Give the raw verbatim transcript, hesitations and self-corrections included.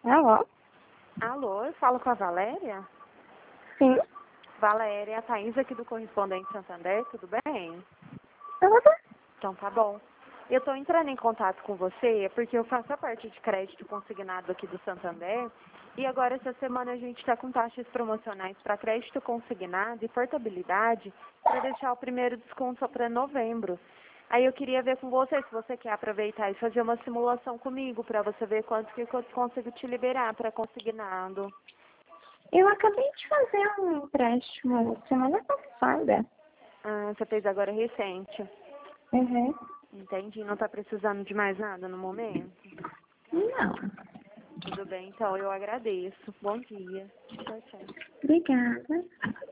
Alô? Alô, eu falo com a Valéria? Sim. Valéria, a Thaís aqui do Correspondente Santander, tudo bem? Tudo? Então tá bom. Eu estou entrando em contato com você porque eu faço a parte de crédito consignado aqui do Santander e agora essa semana a gente está com taxas promocionais para crédito consignado e portabilidade para deixar o primeiro desconto para novembro. Aí eu queria ver com você se você quer aproveitar e fazer uma simulação comigo para você ver quanto que eu consigo te liberar para consignado. Eu acabei de fazer um empréstimo semana passada. Ah, você fez agora recente. Uhum. Entendi. Não está precisando de mais nada no momento? Não. Tudo bem, então eu agradeço. Bom dia. Tchau, tchau. Obrigada.